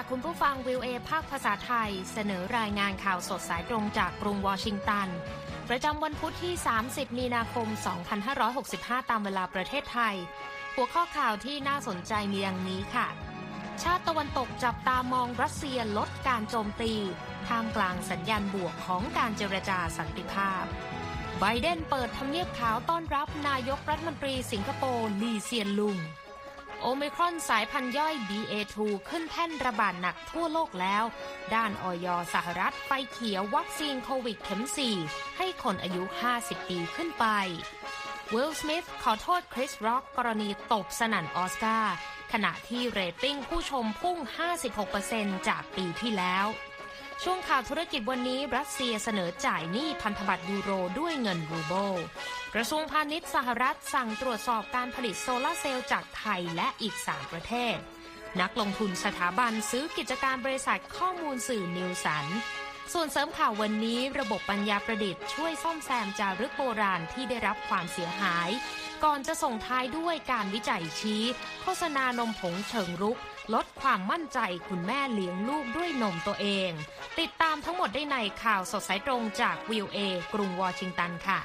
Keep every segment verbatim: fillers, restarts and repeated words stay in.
คุณผู้ฟัง วี โอ เอ ภาคภาษาไทยเสนอรายงานข่าวสดสายตรงจากกรุงวอชิงตันประจำวันพุธที่สามสิบมีนาคมสองพันห้าร้อยหกสิบห้าตามเวลาประเทศไทยหัวข้อข่าวที่น่าสนใจมีดังนี้ค่ะชาติตะวันตกจับตามองรัสเซียลดการโจมตีท่ามกลางสัญญาณบวกของการเจรจาสันติภาพไบเดนเปิดทำเนียบขาวต้อนรับนายกรัฐมนตรีสิงคโปร์ลีเซียนลุงโอไมครอนสายพันธุ์ย่อย บี เอ ทู ขึ้นแท่นระบาดหนักทั่วโลกแล้วด้านอย.สหรัฐไฟเขียววัคซีนโควิดเข็มสี่ให้คนอายุห้าสิบปีขึ้นไปวิล สมิธขอโทษคริส ร็อกกรณีตบสนั่นออสการ์ขณะที่เรตติ้งผู้ชมพุ่ง ห้าสิบหกเปอร์เซ็นต์ จากปีที่แล้วช่วงข่าวธุรกิจวันนี้รัสเซียเสนอจ่ายหนี้พันธบัตรยูโรด้วยเงินรูเบิลกระทรวงพาณิชย์สหรัฐสั่งตรวจสอบการผลิตโซลาร์เซลล์จากไทยและอีกสามประเทศนักลงทุนสถาบันซื้อกิจการบริษัทข้อมูลสื่อนิวสันส่วนเสริมข่าววันนี้ระบบปัญญาประดิษฐ์ช่วยซ่อมแซมจารึกโบราณที่ได้รับความเสียหายก่อนจะส่งท้ายด้วยการวิจัยชี้โฆษณานมผงเชิงรุกลดความมั่นใจคุณแม่เลี้ยงลูกด้วยนมตัวเองติดตามทั้งหมดได้ในข่าวสดสายตรงจาก วี โอ เอ กรุงวอชิงตันค่ะ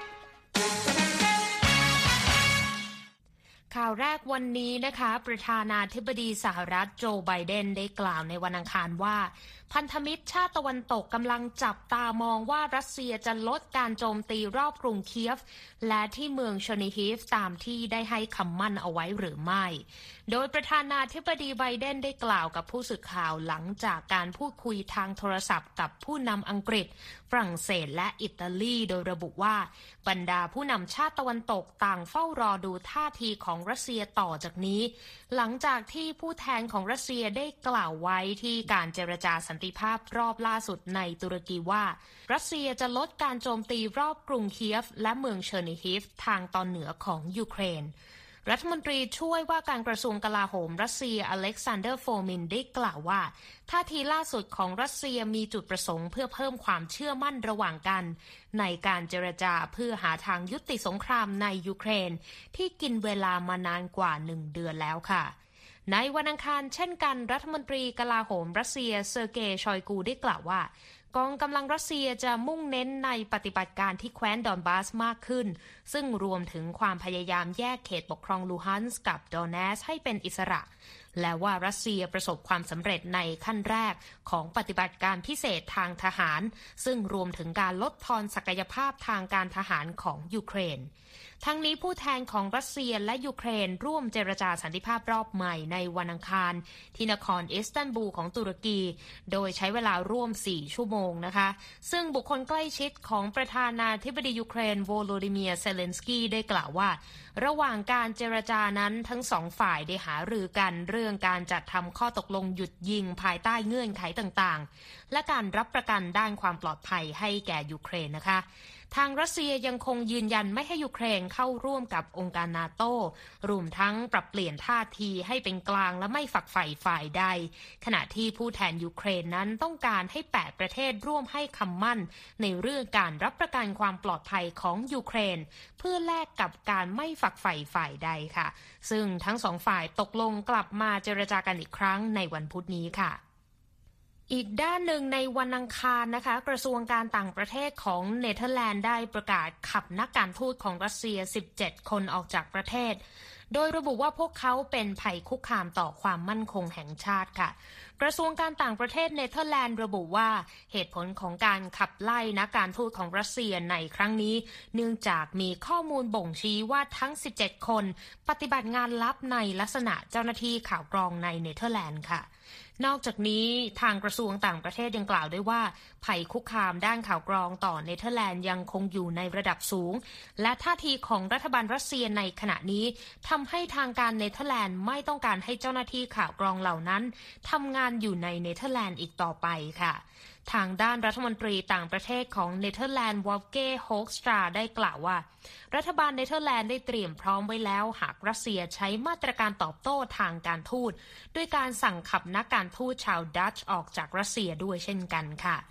ข่าวแรกวันนี้นะคะประธานาธิบดีสหรัฐโจไบเดนได้กล่าวในวันอังคารว่าพันธมิตรชาติตะวันตกกำลังจับตามองว่ารัสเซียจะลดการโจมตีรอบกรุงเคียฟและที่เมืองเชอร์นิฮีฟตามที่ได้ให้คำมั่นเอาไว้หรือไม่โดยประธานาธิบดีไบเดนได้กล่าวกับผู้สื่อข่าวหลังจากการพูดคุยทางโทรศัพท์กับผู้นำอังกฤษฝรั่งเศสและอิตาลีโดยระบุว่าบรรดาผู้นำชาติตะวันตกต่างเฝ้ารอดูท่าทีของรัสเซียต่อจากนี้หลังจากที่ผู้แทนของรัสเซียได้กล่าวไว้ที่การเจรจาสันติภาพรอบล่าสุดในตุรกีว่ารัสเซียจะลดการโจมตีรอบกรุงเคียฟและเมืองเชอร์นิฮีฟทางตอนเหนือของยูเครนรัฐมนตรีช่วยว่าการกระทรวงกลาโหมรัสเซียอเล็กซานเดอร์โฟมินได้กล่าวว่าท่าทีล่าสุดของรัสเซียมีจุดประสงค์เพื่อเพิ่มความเชื่อมั่นระหว่างกันในการเจรจาเพื่อหาทางยุติสงครามในยูเครนที่กินเวลามานานกว่าหนึ่งเดือนแล้วค่ะในวันอังคารเช่นกันรัฐมนตรีกลาโหมรัสเซียเซอร์เกย์ชอยกูได้กล่าวว่ากองกำลังรัสเซียจะมุ่งเน้นในปฏิบัติการที่แคว้นดอนบาสมากขึ้นซึ่งรวมถึงความพยายามแยกเขตปกครองลูฮันสก์กับดอนเนสให้เป็นอิสระและว่ารัสเซียประสบความสำเร็จในขั้นแรกของปฏิบัติการพิเศษทางทหารซึ่งรวมถึงการลดทอนศักยภาพทางการทหารของยูเครนทั้งนี้ผู้แทนของรัสเซียและยูเครนร่วมเจรจาสันติภาพรอบใหม่ในวันอังคารที่นครอิสตันบูลของตุรกีโดยใช้เวลาร่วมสี่ชั่วโมงนะคะซึ่งบุคคลใกล้ชิดของประธานาธิบดียูเครนโวโลดิเมียร์เซเลนสกี้ได้กล่าวว่าระหว่างการเจรจานั้นทั้งสองฝ่ายได้หารือกันเรื่องการจัดทำข้อตกลงหยุดยิงภายใต้เงื่อนไขต่างๆและการรับประกันด้านความปลอดภัยให้แก่ยูเครนนะคะทางรัสเซียยังคงยืนยันไม่ให้ยูเครนเข้าร่วมกับองค์การนาโต้รวมทั้งปรับเปลี่ยนท่าทีให้เป็นกลางและไม่ฝักใฝ่ฝ่ายใดขณะที่ผู้แทนยูเครนนั้นต้องการให้แปดประเทศร่วมให้คำมั่นในเรื่องการรับประกันความปลอดภัยของยูเครนเพื่อแลกกับการไม่ฝักใฝ่ฝ่ายใดค่ะซึ่งทั้งสองฝ่ายตกลงกลับมาเจรจากันอีกครั้งในวันพุธนี้ค่ะอีกด้านหนึ่งในวันอังคารนะคะกระทรวงการต่างประเทศของเนเธอร์แลนด์ได้ประกาศขับนักการทูตของรัสเซียสิบเจ็ดคนออกจากประเทศโดยระบุว่าพวกเขาเป็นภัยคุกคามต่อความมั่นคงแห่งชาติค่ะกระทรวงการต่างประเทศเนเธอร์แลนด์ระบุว่าเหตุผลของการขับไล่นักการทูตของรัสเซียในครั้งนี้เนื่องจากมีข้อมูลบ่งชี้ว่าทั้งสิบเจ็ดคนปฏิบัติงานลับในลักษณะเจ้าหน้าที่ข่าวกรองในเนเธอร์แลนด์ค่ะนอกจากนี้ทางกระทรวงต่างประเทศยังกล่าวด้วยว่าภัยคุกคามด้านข่าวกรองต่อเนเธอร์แลนด์ยังคงอยู่ในระดับสูงและท่าทีของรัฐบาลรัสเซียในขณะนี้ทำให้ทางการเนเธอร์แลนด์ไม่ต้องการให้เจ้าหน้าที่ข่าวกรองเหล่านั้นทำงานอยู่ในเนเธอร์แลนด์อีกต่อไปค่ะทางด้านรัฐมนตรีต่างประเทศของเนเธอร์แลนด์วอลเก้โฮกสตราได้กล่าวว่ารัฐบาลเนเธอร์แลนด์ได้เตรียมพร้อมไว้แล้วหากรัสเซียใช้มาตรการตอบโต้ทางการทูตด้วยการสั่งขับนักการทูตชาวดัตช์ออกจากรัสเซียด้วยเช่นกันค่ะ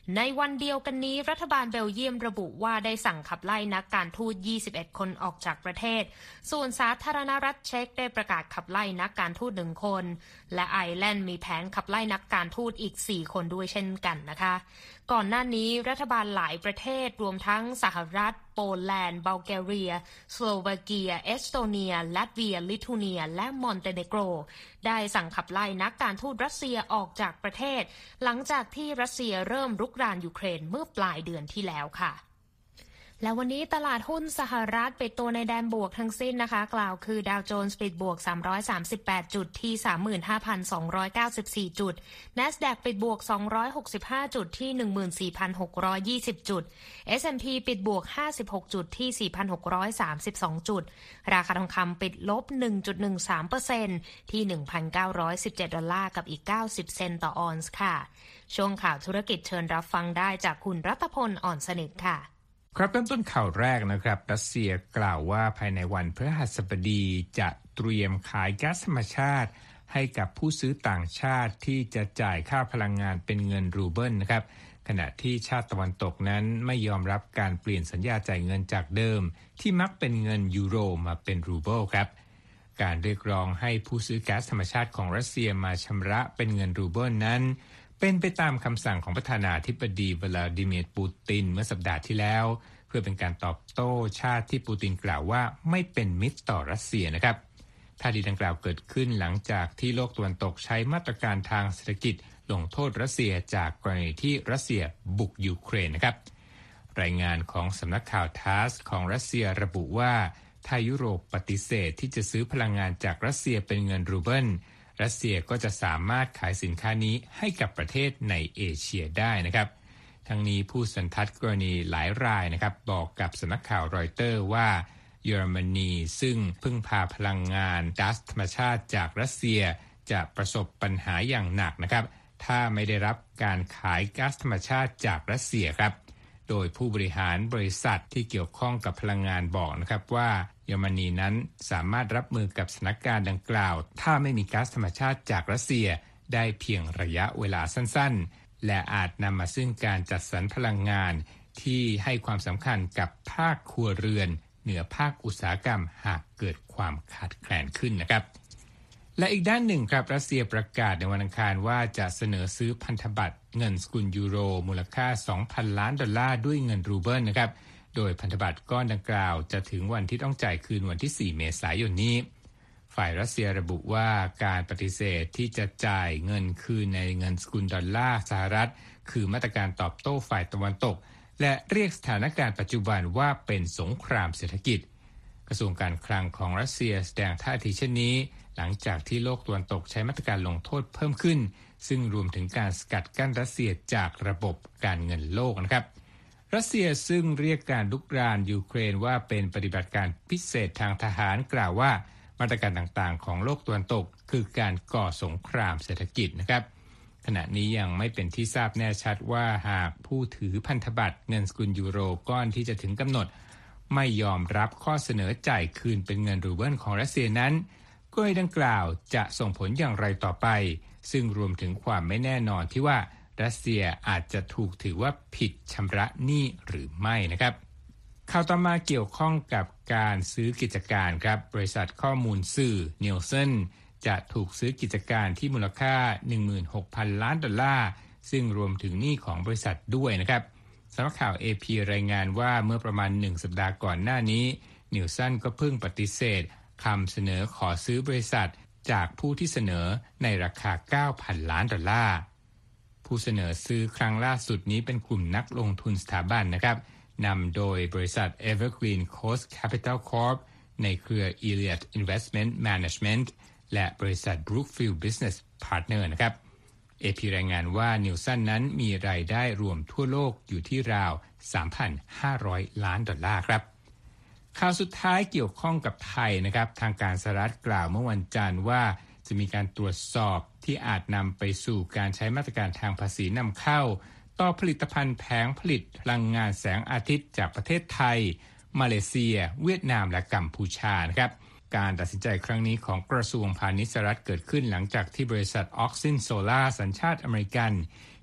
ในวันเดียวกันนี้รัฐบาลเบลเยียมระบุว่าได้สั่งขับไล่นักการทูตยี่สิบเอ็ดคนออกจากประเทศส่วนสาธารณรัฐเช็กได้ประกาศขับไล่นักการทูตหนึ่งคนและไอร์แลนด์มีแผนขับไล่นักการทูตอีกสี่คนด้วยเช่นกันนะคะก่อนหน้านี้รัฐบาลหลายประเทศรวมทั้งสหรัฐโปแลนด์บัลแกเรียสโลวาเกียเอสโตเนียลัตเวียลิทัวเนียและมอนเตเนโกรได้สั่งขับไล่นักการทูตรัสเซียออกจากประเทศหลังจากที่รัสเซียเริ่มรุกรานยูเครนเมื่อปลายเดือนที่แล้วค่ะและวันนี้ตลาดหุ้นสหรัฐปิดตัวในแดนบวกทั้งสิ้นนะคะกล่าวคือดาวโจนส์ปิดบวกสามร้อยสามสิบแปดจุดที่ สามหมื่นห้าพันสองร้อยเก้าสิบสี่ จุด NASDAQ ปิดบวกสองร้อยหกสิบห้าจุดที่ หนึ่งหมื่นสี่พันหกร้อยยี่สิบ จุด เอส แอนด์ พี ปิดบวกห้าสิบหกจุดที่ สี่พันหกร้อยสามสิบสอง จุดราคาทองคำปิดลบ หนึ่งจุดหนึ่งสามเปอร์เซ็นต์ ที่ หนึ่งพันเก้าร้อยสิบเจ็ด ดอลลาร์กับอีกเก้าสิบเซนต์ต่อออนซ์ค่ะช่วงข่าวธุรกิจเชิญรับฟังได้จากคุณรัตพลอ่อนสนิทค่ะครับเริ่มต้นข่าวแรกนะครับรัสเซียกล่าวว่าภายในวันพฤหัสบดีจะเตรียมขายก๊าซธรรมชาติให้กับผู้ซื้อต่างชาติที่จะจ่ายค่าพลังงานเป็นเงินรูเบิลนะครับขณะที่ชาติตะวันตกนั้นไม่ยอมรับการเปลี่ยนสัญญาจ่ายเงินจากเดิมที่มักเป็นเงินยูโรมาเป็นรูเบิลครับการเรียกร้องให้ผู้ซื้อก๊าซธรรมชาติของรัสเซียมาชำระเป็นเงินรูเบิลนั้นเป็นไปตามคำสั่งของประธานาธิบดีวลาดิเมียร์ปูตินเมื่อสัปดาห์ที่แล้วเพื่อเป็นการตอบโต้ชาติที่ปูตินกล่าวว่าไม่เป็นมิตรต่อรัสเซียนะครับท่าทีดังกล่าวเกิดขึ้นหลังจากที่โลกตะวันตกใช้มาตรการทางเศรษฐกิจลงโทษรัสเซียจากกรณีที่รัสเซียบุกยูเครนนะครับรายงานของสำนักข่าวทาสของรัสเซียระบุว่าถ้ายุโรปปฏิเสธที่จะซื้อพลังงานจากรัสเซียเป็นเงินรูเบิลรัสเซียก็จะสามารถขายสินค้านี้ให้กับประเทศในเอเชียได้นะครับทั้งนี้ผู้สันทัดกรณีหลายรายนะครับบอกกับสำนักข่าวรอยเตอร์ว่าเยอรมนีซึ่งพึ่งพาพลังงานก๊าซธรรมชาติจากรัสเซียจะประสบปัญหาอย่างหนักนะครับถ้าไม่ได้รับการขายก๊าซธรรมชาติจากรัสเซียครับโดยผู้บริหารบริษัทที่เกี่ยวข้องกับพลังงานบอกนะครับว่าเยอรมนีนั้นสามารถรับมือกับสถานการณ์ดังกล่าวถ้าไม่มีก๊าซธรรมชาติจากรัสเซียได้เพียงระยะเวลาสั้นๆและอาจนำมาซึ่งการจัดสรรพลังงานที่ให้ความสำคัญกับภาคครัวเรือนเหนือภาคอุตสาหกรรมหากเกิดความขาดแคลนขึ้นนะครับและอีกด้านหนึ่งครับรัสเซียประกาศในวันอังคารว่าจะเสนอซื้อพันธบัตรเงินสกุลยูโรมูลค่า สองพัน ล้านดอลลาร์ด้วยเงินรูเบิลนะครับโดยพันธบัตรก้อนดังกล่าวจะถึงวันที่ต้องจ่ายคืนวันที่สี่เมษายนนี้ฝ่ายรัสเซียระบุว่าการปฏิเสธที่จะจ่ายเงินคืนในเงินสกุลดอลลาร์สหรัฐคือมาตรการตอบโต้ฝ่ายตะวันตกและเรียกสถานการณ์ปัจจุบันว่าเป็นสงครามเศรษฐกิจกระทรวงการคลังของรัสเซียแสดงท่าทีเช่นนี้หลังจากที่โลกตะวันตกใช้มาตรการลงโทษเพิ่มขึ้นซึ่งรวมถึงการสกัดกั้นรัสเซียจากระบบการเงินโลกนะครับรัสเซียซึ่งเรียกการลุกรานยูเครนว่าเป็นปฏิบัติการพิเศษทางทหารกล่าวว่ามาตรการต่างๆของโลกตะวันตกคือการก่อสงครามเศรษฐกิจนะครับขณะนี้ยังไม่เป็นที่ทราบแน่ชัดว่าหากผู้ถือพันธบัตรเงินสกุลยูโรก้อนที่จะถึงกำหนดไม่ยอมรับข้อเสนอจ่ายคืนเป็นเงินรูเบิลของรัสเซียนั้นกรณีดังกล่าวจะส่งผลอย่างไรต่อไปซึ่งรวมถึงความไม่แน่นอนที่ว่ารัสเซียอาจจะถูกถือว่าผิดชำระหนี้หรือไม่นะครับข่าวต่อมาเกี่ยวข้องกับการซื้อกิจการครับบริษัทข้อมูลสื่อ Nielsen จะถูกซื้อกิจการที่มูลค่า หนึ่งหมื่นหกพัน ล้านดอลลาร์ซึ่งรวมถึงหนี้ของบริษัทด้วยนะครับสำนักข่าว เอ พี รายงานว่าเมื่อประมาณหนึ่งสัปดาห์ก่อนหน้านี้ Nielsen ก็เพิ่งปฏิเสธคำเสนอขอซื้อบริษัทจากผู้ที่เสนอในราคา เก้าพัน ล้านดอลลาร์ผู้เสนอซื้อครั้งล่าสุดนี้เป็นกลุ่มนักลงทุนสถาบันนะครับนำโดยบริษัท Evergreen Coast Capital Corp ในเครือ Elliott Investment Management และบริษัท Brookfield Business Partner นะครับ เอ พี รายงานว่า Nielsen นั้นมีรายได้รวมทั่วโลกอยู่ที่ราว สามพันห้าร้อย ล้านดอลลาร์ครับข่าวสุดท้ายเกี่ยวข้องกับไทยนะครับทางการสหรัฐกล่าวเมื่อวันจันทร์ว่าจะมีการตรวจสอบที่อาจนำไปสู่การใช้มาตรการทางภาษีนำเข้าต่อผลิตภัณฑ์แผงผลิตพลังงานแสงอาทิตย์จากประเทศไทยมาเลเซียเวียดนามและกัมพูชานะครับการตัดสินใจครั้งนี้ของกระทรวงพาณิชย์สหรัฐเกิดขึ้นหลังจากที่บริษัท Oxin Solar สัญชาติอเมริกัน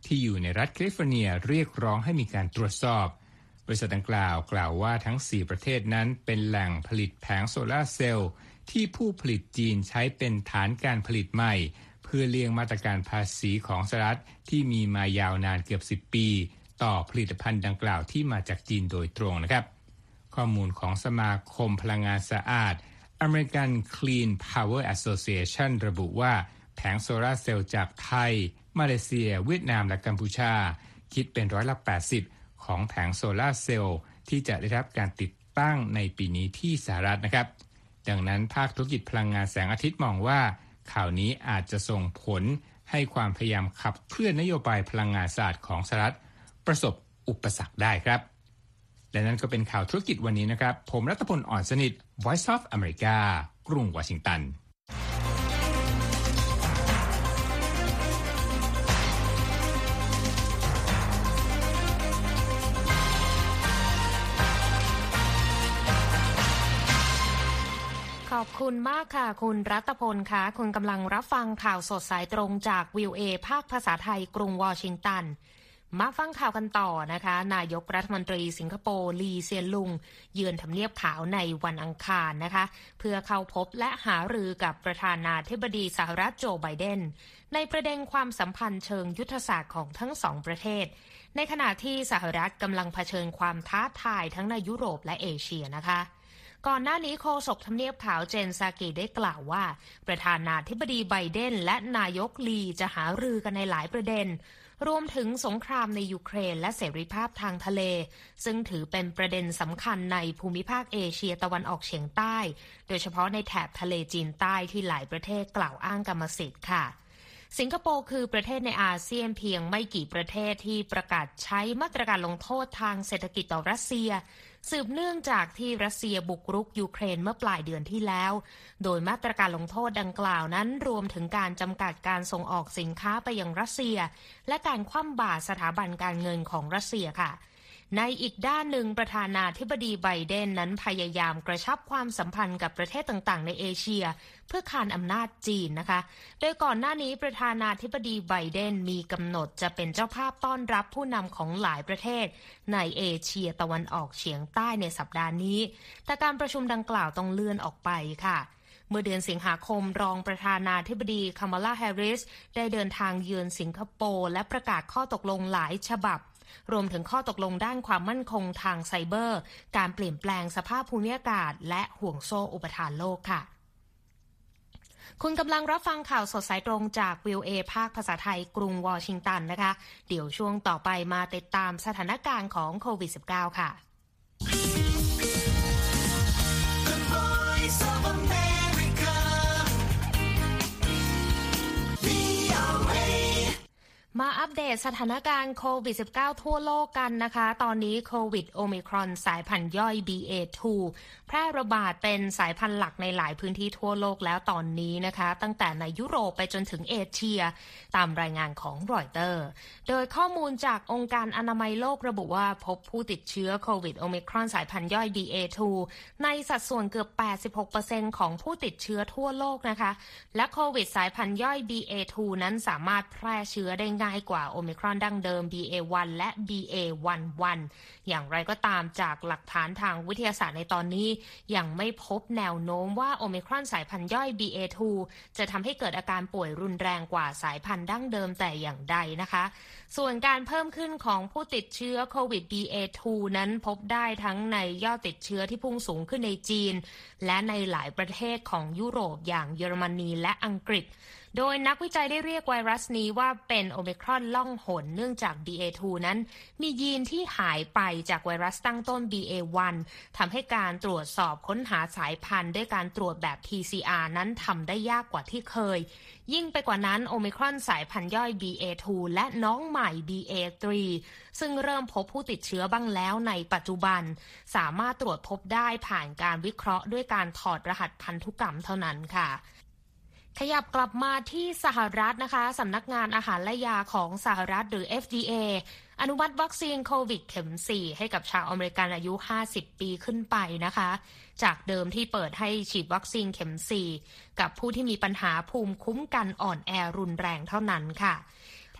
ที่อยู่ในรัฐแคลิฟอร์เนียเรียกร้องให้มีการตรวจสอบบริษัทดังกล่าวกล่าวว่าทั้งสี่ประเทศนั้นเป็นแหล่งผลิตแผงโซลาร์เซลล์ที่ผู้ผลิตจีนใช้เป็นฐานการผลิตใหม่เพื่อเลี่ยงมาตรการภาษีของสหรัฐที่มีมายาวนานเกือบสิบปีต่อผลิตภัณฑ์ดังกล่าวที่มาจากจีนโดยตรงนะครับข้อมูลของสมาคมพลังงานสะอาด American Clean Power Association ระบุว่าแผงโซลาร์เซลล์จากไทยมาเลเซียเวียดนามและกัมพูชาคิดเป็นร้อยละแปดสิบของแผงโซลาร์เซลล์ที่จะได้รับการติดตั้งในปีนี้ที่สหรัฐนะครับดังนั้นภาคธุรกิจพลังงานแสงอาทิตย์มองว่าข่าวนี้อาจจะส่งผลให้ความพยายามขับเคลื่อนนโยบายพลังงานสะอาดของสหรัฐประสบอุปสรรคได้ครับและนั่นก็เป็นข่าวธุรกิจวันนี้นะครับผมรัตพล อ่อนสนิท Voice of America กรุงวอชิงตันขอบคุณมากค่ะคุณรัตพลค่ะคุณกำลังรับฟังข่าวสดสายตรงจาก วี โอ เอ ภาคภาษาไทยกรุงวอชิงตันมาฟังข่าวกันต่อนะคะนายกรัฐมนตรีสิงคโปร์ลีเซียนลุงเยือนทำเนียบขาวในวันอังคารนะคะเพื่อเข้าพบและหารือกับประธานาธิบดีสหรัฐโจไบเดนในประเด็นความสัมพันธ์เชิงยุทธศาสตร์ของทั้งสองประเทศในขณะที่สหรัฐกำลังเผชิญความท้าทายทั้งในยุโรปและเอเชียนะคะก่อนหน้านี้โฆษกทำเนียบขาวเจนซากิได้กล่าวว่าประธานาธิบดีไบเดนและนายกลีจะหารือกันในหลายประเด็นรวมถึงสงครามในยูเครนและเสรีภาพทางทะเลซึ่งถือเป็นประเด็นสำคัญในภูมิภาคเอเชียตะวันออกเฉียงใต้โดยเฉพาะในแถบทะเลจีนใต้ที่หลายประเทศกล่าวอ้างกรรมสิทธิ์ค่ะสิงคโปร์คือประเทศในอาเซียนเพียงไม่กี่ประเทศที่ประกาศใช้มาตรการลงโทษทางเศรษฐกิจต่อรัสเซียสืบเนื่องจากที่รัสเซียบุกรุกยูเครนเมื่อปลายเดือนที่แล้วโดยมาตรการลงโทษดังกล่าวนั้นรวมถึงการจำกัดการส่งออกสินค้าไปยังรัสเซียและการคว่ำบาตรสถาบันการเงินของรัสเซียค่ะในอีกด้านหนึ่งประธานาธิบดีไบเดนนั้นพยายามกระชับความสัมพันธ์กับประเทศต่างๆในเอเชียเพื่อคานอำนาจจีนนะคะโดยก่อนหน้านี้ประธานาธิบดีไบเดนมีกำหนดจะเป็นเจ้าภาพต้อนรับผู้นำของหลายประเทศในเอเชียตะวันออกเฉียงใต้ในสัปดาห์นี้แต่การประชุมดังกล่าวต้องเลื่อนออกไปค่ะเมื่อเดือนสิงหาคมรองประธานาธิบดีคามาลาแฮร์ริสได้เดินทางเยือนสิงคโปร์และประกาศข้อตกลงหลายฉบับรวมถึงข้อตกลงด้านความมั่นคงทางไซเบอร์การเปลี่ยนแปลงสภาพภูมิอากาศและห่วงโซ่อุปทานโลกค่ะคุณกำลังรับฟังข่าวสดสายตรงจาก วี โอ เอ ภาคภาษาไทยกรุงวอชิงตันนะคะเดี๋ยวช่วงต่อไปมาติดตามสถานการณ์ของโควิด สิบเก้า ค่ะมาอัปเดตสถานการณ์โควิด สิบเก้า ทั่วโลกกันนะคะตอนนี้โควิดโอมิครอนสายพันธุ์ย่อย บี เอ ทู แพร่ระบาดเป็นสายพันธุ์หลักในหลายพื้นที่ทั่วโลกแล้วตอนนี้นะคะตั้งแต่ในยุโรปไปจนถึงเอเชียตามรายงานของรอยเตอร์โดยข้อมูลจากองค์การอนามัยโลกระบุว่าพบผู้ติดเชื้อโควิดโอมิครอนสายพันธุ์ย่อย บี เอ ทู ในสัดส่วนเกือบ แปดสิบหกเปอร์เซ็นต์ ของผู้ติดเชื้อทั่วโลกนะคะและโควิดสายพันธุ์ย่อย บี เอ ทู นั้นสามารถแพร่เชื้อได้ง่ายกว่าโอมิครอนดั้งเดิม บี เอ วัน และ บี เอ วัน วัน อย่างไรก็ตามจากหลักฐานทางวิทยาศาสตร์ในตอนนี้ยังไม่พบแนวโน้มว่าโอมิครอนสายพันธุ์ย่อย บี เอ ทู จะทำให้เกิดอาการป่วยรุนแรงกว่าสายพันธุ์ดั้งเดิมแต่อย่างใดนะคะส่วนการเพิ่มขึ้นของผู้ติดเชื้อโควิด บี เอ ทู นั้นพบได้ทั้งในยอดติดเชื้อที่พุ่งสูงขึ้นในจีนและในหลายประเทศของยุโรปอย่างเยอรมนีและอังกฤษโดยนักวิจัยได้เรียกไวรัสนี้ว่าเป็นโอมิครอนล่องหนเนื่องจาก บี เอ ทู นั้นมียีนที่หายไปจากไวรัสตั้งต้น บี เอ วัน ทำให้การตรวจสอบค้นหาสายพันธุ์ด้วยการตรวจแบบ พี ซี อาร์ นั้นทำได้ยากกว่าที่เคยยิ่งไปกว่านั้นโอมิครอนสายพันธุ์ย่อย บี เอ ทู และน้องใหม่ บี เอ ทรี ซึ่งเริ่มพบผู้ติดเชื้อบ้างแล้วในปัจจุบันสามารถตรวจพบได้ผ่านการวิเคราะห์ด้วยการถอดรหัสพันธุกรรมเท่านั้นค่ะขยับกลับมาที่สหรัฐนะคะสำนักงานอาหารและยาของสหรัฐหรือ เอฟ ดี เอ อนุมัติวัคซีนโควิดเข็มสี่ให้กับชาวอเมริกันอายุห้าสิบปีขึ้นไปนะคะจากเดิมที่เปิดให้ฉีดวัคซีนเข็มสี่กับผู้ที่มีปัญหาภูมิคุ้มกันอ่อนแอรุนแรงเท่านั้นค่ะ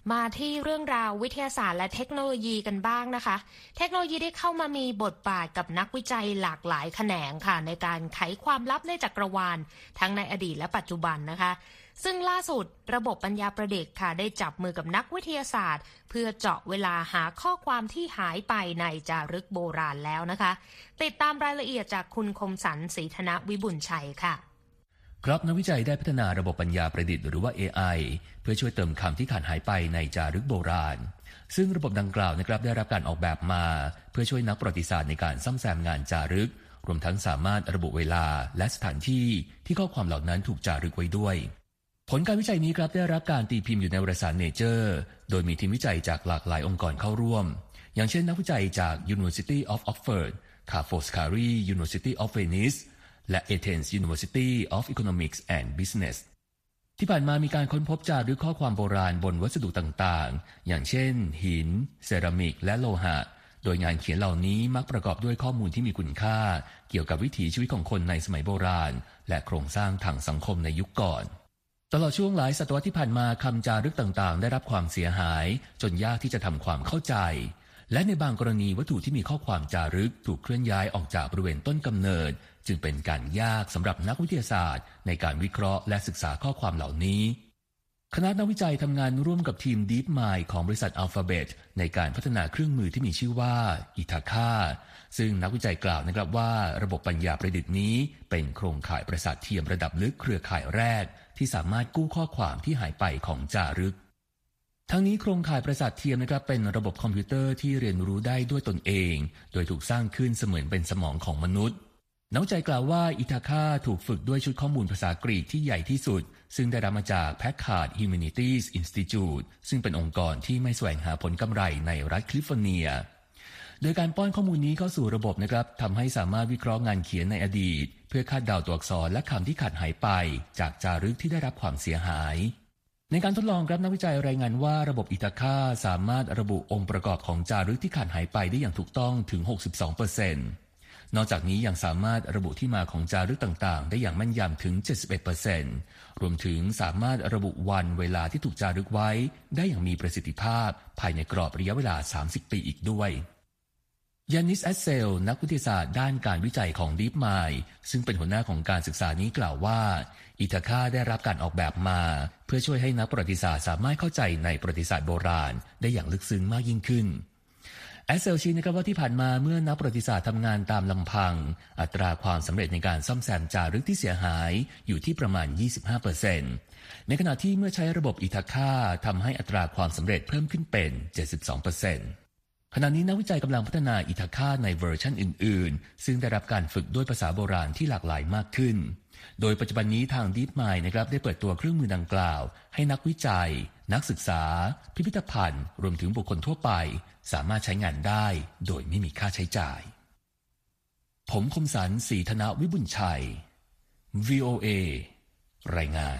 มาที่เรื่องราววิทยาศาสตร์และเทคโนโลยีกันบ้างนะคะเทคโนโลยีได้เข้ามามีบทบาทกับนักวิจัยหลากหลายแขนงค่ะในการไขความลับในจักรวาลทั้งในอดีตและปัจจุบันนะคะซึ่งล่าสุดระบบปัญญาประดิษฐ์ค่ะได้จับมือกับนักวิทยาศาสตร์เพื่อเจาะเวลาหาข้อความที่หายไปในจารึกโบราณแล้วนะคะติดตามรายละเอียดจากคุณคมสันต์ศรีธนวิบุญชัยค่ะครับนักวิจัยได้พัฒนาระบบปัญญาประดิษฐ์หรือว่า เอ ไอ เพื่อช่วยเติมคำที่ขาดหายไปในจารึกโบราณซึ่งระบบดังกล่าวนะครับได้รับการออกแบบมาเพื่อช่วยนักประวัติศาสตร์ในการซ่อมแซมงานจารึกรวมทั้งสามารถระบุเวลาและสถานที่ที่ข้อความเหล่านั้นถูกจารึกไว้ด้วยผลการวิจัยนี้ครับได้รับการตีพิมพ์อยู่ในวารสาร Nature โดยมีทีมวิจัยจากหลากหลายองค์กรเข้าร่วมอย่างเช่นนักวิจัยจาก University of Oxford, Ca' Foscari University of Venice และ Athens University of Economics and Business ที่ผ่านมามีการค้นพบจารึกข้อความโบราณบนวัสดุต่างๆอย่างเช่นหินเซรามิกและโลหะโดยงานเขียนเหล่านี้มักประกอบด้วยข้อมูลที่มีคุณค่าเกี่ยวกับวิถีชีวิตของคนในสมัยโบราณและโครงสร้างทางสังคมในยุคก่อนตลอดช่วงหลายศตวรรษที่ผ่านมาคำจารึกต่างๆได้รับความเสียหายจนยากที่จะทำความเข้าใจและในบางกรณีวัตถุที่มีข้อความจารึกถูกเคลื่อนย้ายออกจากบริเวณต้นกำเนิดจึงเป็นการยากสำหรับนักวิทยาศาสตร์ในการวิเคราะห์และศึกษาข้อความเหล่านี้คณะนักวิจัยทำงานร่วมกับทีม DeepMind ของบริษัท Alphabet ในการพัฒนาเครื่องมือที่มีชื่อว่า Ithaka ซึ่งนักวิจัยกล่าวนะครับว่าระบบปัญญาประดิษฐ์นี้เป็นโครงข่ายประสาทเทียมระดับลึกเครือข่ายแรกที่สามารถกู้ข้อความที่หายไปของจารึกทั้งนี้โครงข่ายประสาทเทียมนะครับเป็นระบบคอมพิวเตอร์ที่เรียนรู้ได้ด้วยตนเองโดยถูกสร้างขึ้นเสมือนเป็นสมองของมนุษย์นักวิจัยกล่าวว่าอิทาคาถูกฝึกด้วยชุดข้อมูลภาษากรีกที่ใหญ่ที่สุดซึ่งได้รับมาจาก Packard Humanities Institute ซึ่งเป็นองค์กรที่ไม่แสวงหาผลกำไรในรัฐแคลิฟอร์เนียโดยการป้อนข้อมูลนี้เข้าสู่ระบบนะครับทำให้สามารถวิเคราะห์งานเขียนในอดีตเพื่อคาดเดาตัวอักษรและคำที่ขาดหายไปจากจารึกที่ได้รับความเสียหายในการทดลองครับนักวิจัยรายงานว่าระบบอิทาคาสามารถระบุองค์ประกอบของจารึกที่ขาดหายไปได้อย่างถูกต้องถึง หกสิบสองเปอร์เซ็นต์ นอกจากนี้ยังสามารถระบุที่มาของจารึกต่างๆได้อย่างแม่นยำถึง เจ็ดสิบเอ็ดเปอร์เซ็นต์ รวมถึงสามารถระบุวันเวลาที่ถูกจารึกไว้ได้อย่างมีประสิทธิภาพภายในกรอบระยะเวลาสามสิบปีอีกด้วยยานิส แอสเซลนักวิทยาศาสตร์ด้านการวิจัยของ DeepMind ซึ่งเป็นหัวหน้าของการศึกษานี้กล่าวว่าอิทาคาได้รับการออกแบบมาเพื่อช่วยให้นักประวัติศาสตร์สามารถเข้าใจในประวัติศาสตร์โบราณได้อย่างลึกซึ้งมากยิ่งขึ้นแอสเซลชี้นะครับว่าที่ผ่านมาเมื่อนักประวัติศาสตร์ทำงานตามลำพังอัตราความสำเร็จในการซ่อมแซมจารึกที่เสียหายอยู่ที่ประมาณ ยี่สิบห้าเปอร์เซ็นต์ ในขณะที่เมื่อใช้ระบบอิทาคาทำให้อัตราความสำเร็จเพิ่มขึ้นเป็น เจ็ดสิบสองเปอร์เซ็นต์ขณะนี้นักวิจัยกำลังพัฒนาอิทาคาในเวอร์ชันอื่นๆซึ่งได้รับการฝึกด้วยภาษาโบราณที่หลากหลายมากขึ้นโดยปัจจุบันนี้ทาง DeepMind นะครับได้เปิดตัวเครื่องมือดังกล่าวให้นักวิจัยนักศึกษาพิพิธภัณฑ์รวมถึงบุคคลทั่วไปสามารถใช้งานได้โดยไม่มีค่าใช้จ่ายผมคมสันต์ศรีธนวิบุญชัย วี โอ เอ รายงาน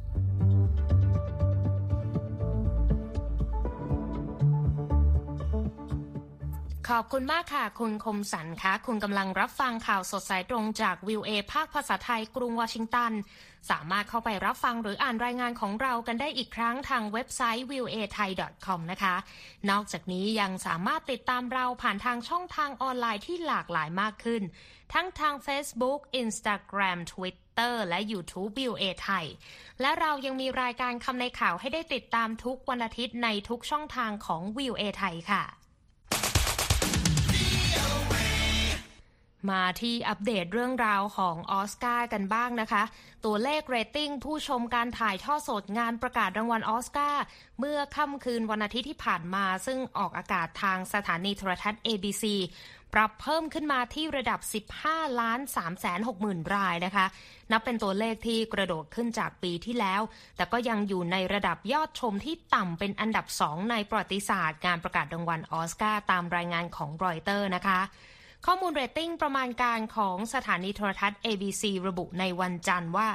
ขอบคุณมากค่ะคุณคมสันต์คะคุณกำลังรับฟังข่าวสดสายตรงจาก วี โอ เอ ภาคภาษาไทยกรุงวอชิงตันสามารถเข้าไปรับฟังหรืออ่านรายงานของเรากันได้อีกครั้งทางเว็บไซต์ วี โอ เอ ไทย ดอท คอม นะคะนอกจากนี้ยังสามารถติดตามเราผ่านทางช่องทางออนไลน์ที่หลากหลายมากขึ้นทั้งทาง Facebook Instagram Twitter และ YouTube วี โอ เอ ไทยและเรายังมีรายการคำในข่าวให้ได้ติดตามทุกวันอาทิตย์ในทุกช่องทางของ วี โอ เอ ไทยค่ะมาที่อัปเดตเรื่องราวของออสการ์กันบ้างนะคะตัวเลขเรตติ้งผู้ชมการถ่ายทอดสดงานประกาศรางวัลออสการ์เมื่อค่ำคืนวันอาทิตย์ที่ผ่านมาซึ่งออกอากาศทางสถานีโทรทัศน์ เอ บี ซี ปรับเพิ่มขึ้นมาที่ระดับ สิบห้าล้านสามแสนหกหมื่น รายนะคะนับเป็นตัวเลขที่กระโดดขึ้นจากปีที่แล้วแต่ก็ยังอยู่ในระดับยอดชมที่ต่ำเป็นอันดับสองในประวัติศาสตร์งานประกาศรางวัลออสการ์ตามรายงานของรอยเตอร์นะคะข้อมูลเรตติ้งประมาณการของสถานีโทรทัศน์ เอ บี ซี ระบุในวันจันทร์ว่า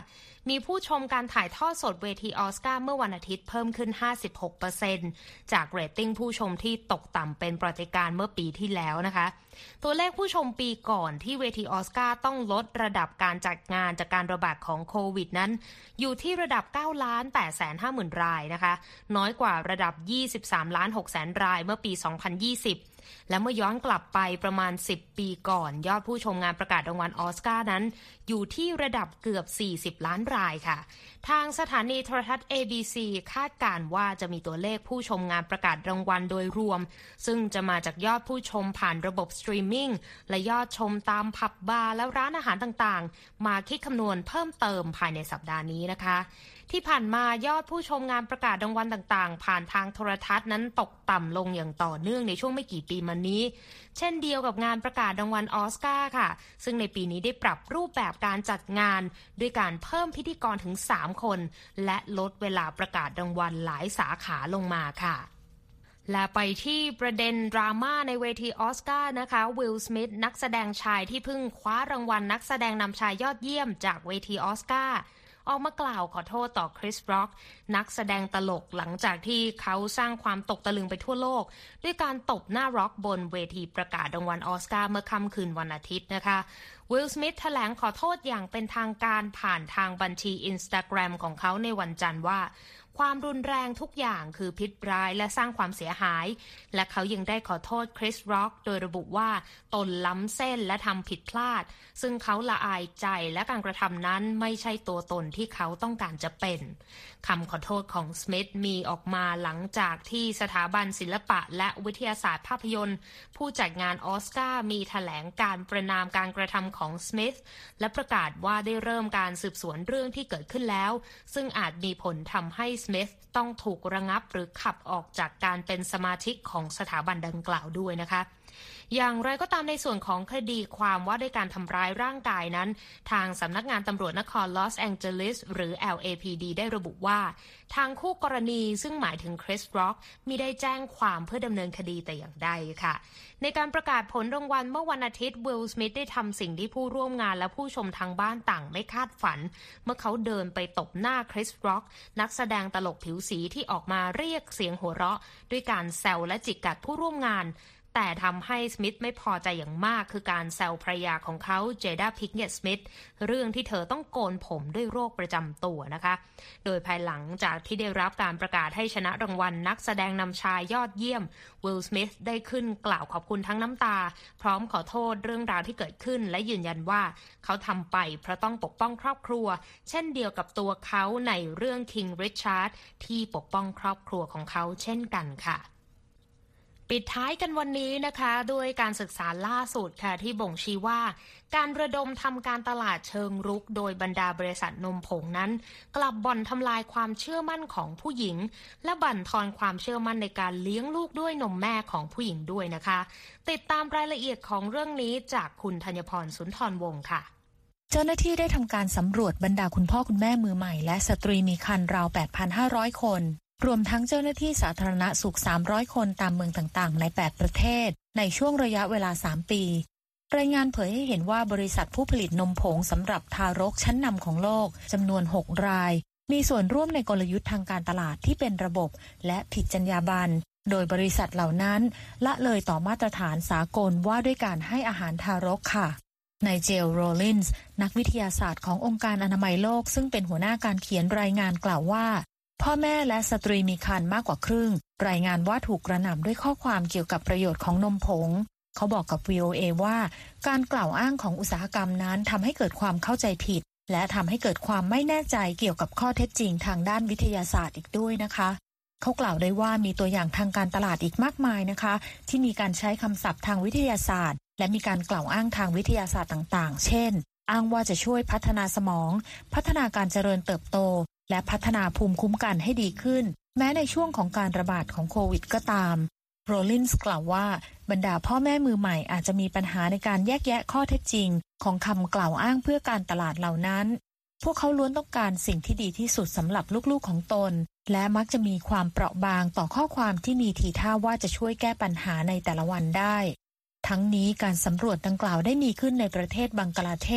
มีผู้ชมการถ่ายทอดสดเวทีออสการ์เมื่อวันอาทิตย์เพิ่มขึ้น ห้าสิบหกเปอร์เซ็นต์ จากเรตติ้งผู้ชมที่ตกต่ำเป็นประวัติการณ์เมื่อปีที่แล้วนะคะตัวเลขผู้ชมปีก่อนที่เวทีออสการ์ต้องลดระดับการจัดงานจากการระบาดของโควิดนั้นอยู่ที่ระดับ เก้าล้านแปดแสนห้าหมื่น รายนะคะน้อยกว่าระดับ ยี่สิบสามล้านหกแสน รายเมื่อปี สองพันยี่สิบและเมื่อย้อนกลับไปประมาณสิบปีก่อนยอดผู้ชมงานประกาศรางวัลออสการ์นั้นอยู่ที่ระดับเกือบสี่สิบล้านรายค่ะทางสถานีโทรทัศน์ เอ บี ซี คาดการณ์ว่าจะมีตัวเลขผู้ชมงานประกาศรางวัลโดยรวมซึ่งจะมาจากยอดผู้ชมผ่านระบบสตรีมมิ่งและยอดชมตามผับบาร์และร้านอาหารต่างๆมาคิดคำนวณเพิ่มเติมภายในสัปดาห์นี้นะคะที่ผ่านมายอดผู้ชมงานประกาศรางวัลต่างๆผ่านทางโทรทัศน์นั้นตกต่ำลงอย่างต่อเนื่องในช่วงไม่กี่ปีมานี้เช่นเดียวกับงานประกาศรางวัลออสการ์ค่ะซึ่งในปีนี้ได้ปรับรูปแบบการจัดงานด้วยการเพิ่มพิธีกรถึงสามคนและลดเวลาประกาศรางวัลหลายสาขาลงมาค่ะและไปที่ประเด็นดราม่าในเวทีออสการ์นะคะวิล สมิธนักแสดงชายที่เพิ่งคว้ารางวัลนักแสดงนำชายยอดเยี่ยมจากเวทีออสการ์ออกมากล่าวขอโทษต่อคริส ร็อกนักแสดงตลกหลังจากที่เขาสร้างความตกตะลึงไปทั่วโลกด้วยการตบหน้าร็อกบนเวทีประกาศรางวัลออสการ์เมื่อค่ำคืนวันอาทิตย์นะคะวิล สมิธแถลงขอโทษอย่างเป็นทางการผ่านทางบัญชี Instagram ของเขาในวันจันทร์ว่าความรุนแรงทุกอย่างคือพิษร้ายและสร้างความเสียหายและเขายังได้ขอโทษคริส ร็อกโดยระบุว่าตนล้ำเส้นและทำผิดพลาดซึ่งเขาละอายใจและการกระทำนั้นไม่ใช่ตัวตนที่เขาต้องการจะเป็นคำขอโทษของสมิธมีออกมาหลังจากที่สถาบันศิลปะและวิทยาศาสตร์ภาพยนตร์ผู้จัดงานออสการ์มีแถลงการประณามการกระทำของสมิธและประกาศว่าได้เริ่มการสืบสวนเรื่องที่เกิดขึ้นแล้วซึ่งอาจมีผลทำให้สมิธต้องถูกระงับหรือขับออกจากการเป็นสมาชิกของสถาบันดังกล่าวด้วยนะคะอย่างไรก็ตามในส่วนของคดีความว่าด้วยการทำร้ายร่างกายนั้นทางสำนักงานตำรวจนครลอสแองเจลิสหรือ แอล เอ พี ดี ได้ระบุว่าทางคู่กรณีซึ่งหมายถึงคริส ร็อกมิได้แจ้งความเพื่อดำเนินคดีแต่อย่างใดค่ะในการประกาศผลรางวัลเมื่อวันอาทิตย์วิล สมิธได้ทำสิ่งที่ผู้ร่วมงานและผู้ชมทางบ้านต่างไม่คาดฝันเมื่อเขาเดินไปตบหน้าคริส ร็อกนักแสดงตลกผิวสีที่ออกมาเรียกเสียงหัวเราะด้วยการแซวและจิกกัดผู้ร่วมงานแต่ทำให้สมิธไม่พอใจอย่างมากคือการแซวภรรยาของเขาเจด้า พิกเนต สมิธเรื่องที่เธอต้องโกนผมด้วยโรคประจำตัวนะคะโดยภายหลังจากที่ได้รับการประกาศให้ชนะรางวัลนักแสดงนำชายยอดเยี่ยมวิล สมิธได้ขึ้นกล่าวขอบคุณทั้งน้ำตาพร้อมขอโทษเรื่องราวที่เกิดขึ้นและยืนยันว่าเขาทำไปเพราะต้องปกป้องครอบครัวเช่นเดียวกับตัวเขาในเรื่องคิง ริชาร์ดที่ปกป้องครอบครัวของเขาเช่นกันค่ะปิดท้ายกันวันนี้นะคะด้วยการศึกษาล่าสุดค่ะที่บ่งชี้ว่าการระดมทำการตลาดเชิงรุกโดยบรรดาบริษัทนมผงนั้นกลับบ่อนทำลายความเชื่อมั่นของผู้หญิงและบั่นทอนความเชื่อมั่นในการเลี้ยงลูกด้วยนมแม่ของผู้หญิงด้วยนะคะติดตามรายละเอียดของเรื่องนี้จากคุณธัญพรสุนทรวงศ์ค่ะเจ้าหน้าที่ได้ทำการสำรวจบรรดาคุณพ่อคุณแม่มือใหม่และสตรีมีครรภ์ราว แปดพันห้าร้อย คนรวมทั้งเจ้าหน้าที่สาธารณสุขสามร้อยคนตามเมืองต่างๆในแปดประเทศในช่วงระยะเวลาสามปีรายงานเผยให้เห็นว่าบริษัทผู้ผลิตนมผงสำหรับทารกชั้นนำของโลกจำนวนหกรายมีส่วนร่วมในกลยุทธ์ทางการตลาดที่เป็นระบบและผิดจรรยาบรรณโดยบริษัทเหล่านั้นละเลยต่อมาตรฐานสากลว่าด้วยการให้อาหารทารกค่ะไนเจล โรลลินส์นักวิทยาศาสตร์ขององค์การอนามัยโลกซึ่งเป็นหัวหน้าการเขียนรายงานกล่าวว่าพ่อแม่และสตรีมีครรภ์มากกว่าครึ่งรายงานว่าถูกกระหน่ำด้วยข้อความเกี่ยวกับประโยชน์ของนมผงเขาบอกกับ วี โอ เอ ว่าการกล่าวอ้างของอุตสาหกรรมนั้นทำให้เกิดความเข้าใจผิดและทำให้เกิดความไม่แน่ใจเกี่ยวกับข้อเท็จจริงทางด้านวิทยาศาสตร์อีกด้วยนะคะเขากล่าวได้ว่ามีตัวอย่างทางการตลาดอีกมากมายนะคะที่มีการใช้คำศัพท์ทางวิทยาศาสตร์และมีการกล่าวอ้างทางวิทยาศาสตร์ต่างๆเช่นอ้างว่าจะช่วยพัฒนาสมองพัฒนาการเจริญเติบโตและพัฒนาภูมิคุ้มกันให้ดีขึ้นแม้ในช่วงของการระบาดของโควิดก็ตามโรลลินส์กล่าวว่าบรรดาพ่อแม่มือใหม่อาจจะมีปัญหาในการแยกแยะข้อเท็จจริงของคำกล่าวอ้างเพื่อการตลาดเหล่านั้นพวกเขาล้วนต้องการสิ่งที่ดีที่สุดสำหรับลูกๆของตนและมักจะมีความเปราะบางต่อข้อความที่มีทีท่าว่าจะช่วยแก้ปัญหาในแต่ละวันได้ทั้งนี้การสำรวจดังกล่าวได้มีขึ้นในประเทศบังกลาเทศ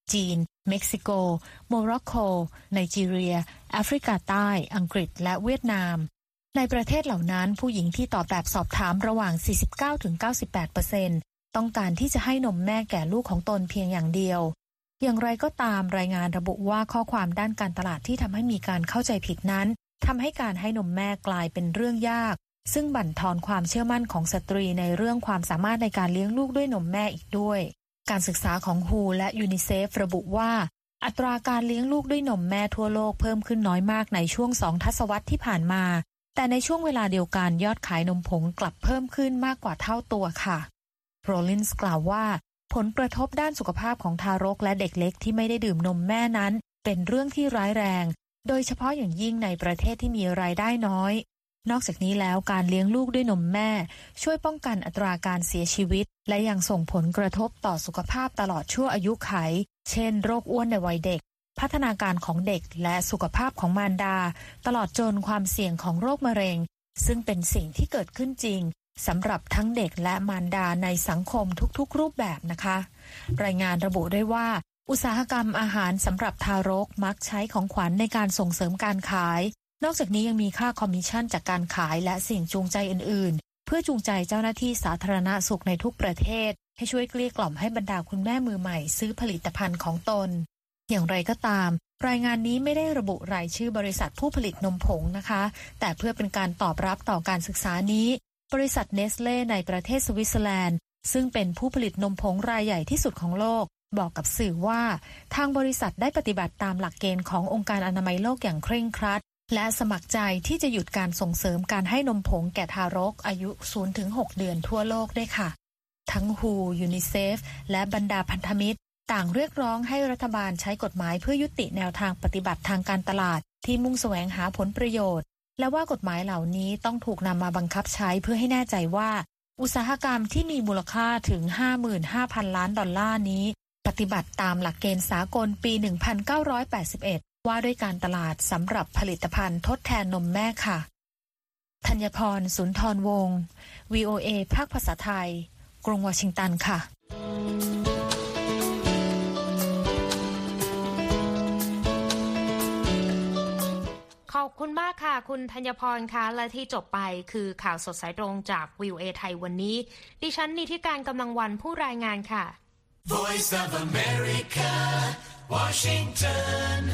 จีนเม็กซิโกโมร็อกโกไนจีเรียแอฟริกาใต้อังกฤษและเวียดนามในประเทศเหล่านั้นผู้หญิงที่ตอบแบบสอบถามระหว่าง สี่สิบเก้าถึงเก้าสิบแปดเปอร์เซ็นต์ ต้องการที่จะให้นมแม่แก่ลูกของตนเพียงอย่างเดียวอย่างไรก็ตามรายงานระบุว่าข้อความด้านการตลาดที่ทำให้มีการเข้าใจผิดนั้นทำให้การให้นมแม่กลายเป็นเรื่องยากซึ่งบั่นทอนความเชื่อมั่นของสตรีในเรื่องความสามารถในการเลี้ยงลูกด้วยนมแม่อีกด้วยการศึกษาของ ดับเบิลยู และยูนิเซฟระบุว่าอัตราการเลี้ยงลูกด้วยนมแม่ทั่วโลกเพิ่มขึ้นน้อยมากในช่วงสองทศวรรษที่ผ่านมาแต่ในช่วงเวลาเดียวกันยอดขายนมผงกลับเพิ่มขึ้นมากกว่าเท่าตัวค่ะโรลินส์กล่าวว่าผลกระทบด้านสุขภาพของทารกและเด็กเล็กที่ไม่ได้ดื่มนมแม่นั้นเป็นเรื่องที่ร้ายแรงโดยเฉพาะอย่างยิ่งในประเทศที่มีรายได้น้อยนอกจากนี้แล้วการเลี้ยงลูกด้วยนมแม่ช่วยป้องกันอัตราการเสียชีวิตและยังส่งผลกระทบต่อสุขภาพตลอดชั่วอายุไขเช่นโรคอ้วนในวัยเด็กพัฒนาการของเด็กและสุขภาพของมารดาตลอดจนความเสี่ยงของโรคมะเร็งซึ่งเป็นสิ่งที่เกิดขึ้นจริงสำหรับทั้งเด็กและมารดาในสังคมทุกๆรูปแบบนะคะรายงานระบุด้วยว่าอุตสาหกรรมอาหารสำหรับทารกมักใช้ของขวัญในการส่งเสริมการขายนอกจากนี้ยังมีค่าคอมมิชชั่นจากการขายและสิ่งจูงใจอื่นๆเพื่อจูงใจเจ้าหน้าที่สาธารณสุขในทุกประเทศให้ช่วยเกลี้ยกล่อมให้บรรดาคุณแม่มือใหม่ซื้อผลิตภัณฑ์ของตนอย่างไรก็ตามรายงานนี้ไม่ได้ระบุรายชื่อบริษัทผู้ผลิตนมผงนะคะแต่เพื่อเป็นการตอบรับต่อการศึกษานี้บริษัทเนสเล่ในประเทศสวิตเซอร์แลนด์ซึ่งเป็นผู้ผลิตนมผงรายใหญ่ที่สุดของโลกบอกกับสื่อว่าทางบริษัทได้ปฏิบัติตามหลักเกณฑ์ขององค์การอนามัยโลกอย่างเคร่งครัดและสมัครใจที่จะหยุดการส่งเสริมการให้นมผงแก่ทารกอายุ ศูนย์ถึงหก เดือนทั่วโลกด้วยค่ะทั้ง ดับเบิลยู ยูนิเซฟและบรรดาพันธมิตรต่างเรียกร้องให้รัฐบาลใช้กฎหมายเพื่อยุติแนวทางปฏิบัติทางการตลาดที่มุ่งแสวงหาผลประโยชน์และว่ากฎหมายเหล่านี้ต้องถูกนำมาบังคับใช้เพื่อให้แน่ใจว่าอุตสาหกรรมที่มีมูลค่าถึง ห้าหมื่นห้าพัน ล้านดอลลาร์นี้ปฏิบัติตามหลักเกณฑ์สากลปี หนึ่งพันเก้าร้อยแปดสิบเอ็ด ว่าด้วยการตลาดสำหรับผลิตภัณฑ์ทดแทนนมแม่ค่ะธัญพร สุนทรวงศ์ วี โอ เอ ภาคภาษาไทยกรุงวอชิงตันค่ะขอบคุณมากค่ะคุณธัญพรค่ะและที่จบไปคือข่าวสดสายตรงจาก วี โอ เอ ไทยวันนี้ดิฉันนิติการกำลังวันผู้รายงานค่ะ Voice of America Washington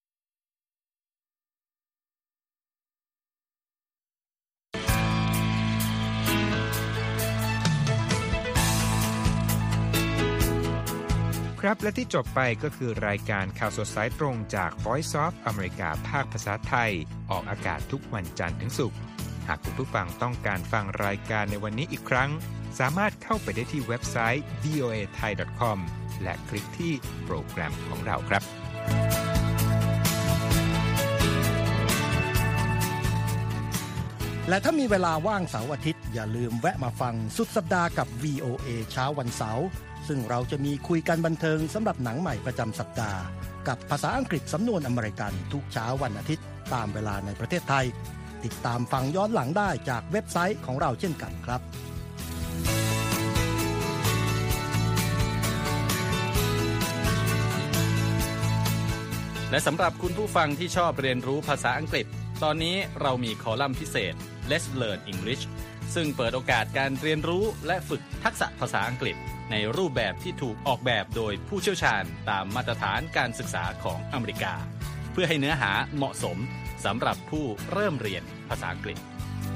ครับและที่จบไปก็คือรายการข่าวสดสายตรงจาก Voice of America ภาคภาษาไทยออกอากาศทุกวันจันทร์ถึงศุกร์หากคุณผู้ฟังต้องการฟังรายการในวันนี้อีกครั้งสามารถเข้าไปได้ที่เว็บไซต์ วี โอ เอ ไทย ดอท คอม และคลิกที่โปรแกรมของเราครับและถ้ามีเวลาว่างเสาร์อาทิตย์อย่าลืมแวะมาฟังสุดสัปดาห์กับ วี โอ เอ เช้าวันเสาร์ซึ่งเราจะมีคุยกันบันเทิงสำหรับหนังใหม่ประจำสัปดาห์กับภาษาอังกฤษสำนวนอเมริกันทุกเช้าวันอาทิตย์ตามเวลาในประเทศไทยติดตามฟังย้อนหลังได้จากเว็บไซต์ของเราเช่นกันครับและสำหรับคุณผู้ฟังที่ชอบเรียนรู้ภาษาอังกฤษตอนนี้เรามีคอลัมน์พิเศษ Let's Learn English ซึ่งเปิดโอกาสการเรียนรู้และฝึกทักษะภาษาอังกฤษในรูปแบบที่ถูกออกแบบโดยผู้เชี่ยวชาญตามมาตรฐานการศึกษาของอเมริกาเพื่อให้เนื้อหาเหมาะสมสำหรับผู้เริ่มเรียนภาษาอังกฤษ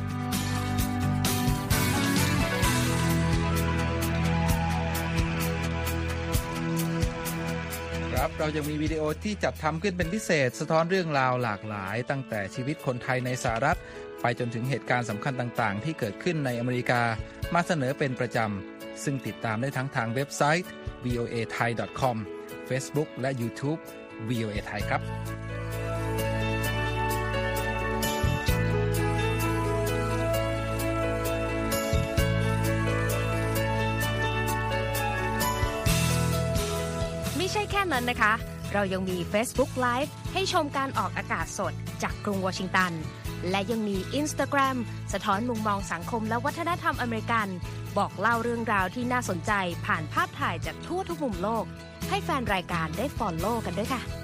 ครับเรายังมีวิดีโอที่จัดทำขึ้นเป็นพิเศษสะท้อนเรื่องราวหลากหลายตั้งแต่ชีวิตคนไทยในสหรัฐไปจนถึงเหตุการณ์สำคัญต่างๆที่เกิดขึ้นในอเมริกามาเสนอเป็นประจำซึ่งติดตามได้ทั้งทางเว็บไซต์ วี โอ เอ ไทย ดอท คอม Facebook และ YouTube วี โอ เอ ไทยครับไม่ใช่แค่นั้นนะคะเรายังมี Facebook Live ให้ชมการออกอากาศสดจากกรุงวอชิงตันและยังมี Instagram สะท้อนมุมมองสังคมและวัฒนธรรมอเมริกันบอกเล่าเรื่องราวที่น่าสนใจผ่านภาพถ่ายจากทั่วทุกมุมโลกให้แฟนรายการได้ฟอลโล่กันด้วยค่ะ